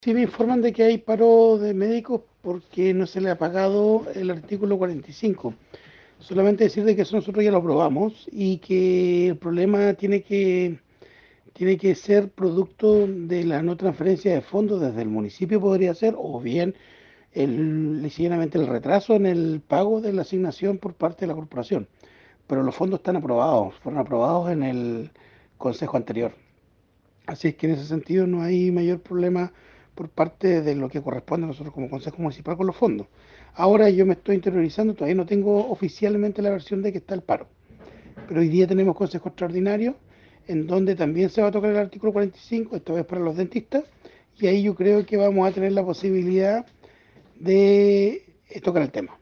Sí me informan de que hay paro de médicos porque no se le ha pagado el artículo 45. Solamente decir de que eso nosotros ya lo aprobamos y que el problema tiene que ser producto de la no transferencia de fondos desde el municipio podría ser, o bien sencillamente el retraso en el pago de la asignación por parte de la corporación. Pero los fondos están aprobados, fueron aprobados en el consejo anterior. Así es que en ese sentido no hay mayor problema por parte de lo que corresponde a nosotros como Consejo Municipal con los fondos. Ahora yo me estoy interiorizando, todavía no tengo oficialmente la versión de que está el paro, pero hoy día tenemos Consejo Extraordinario en donde también se va a tocar el artículo 45, esta vez para los dentistas, y ahí yo creo que vamos a tener la posibilidad de tocar el tema.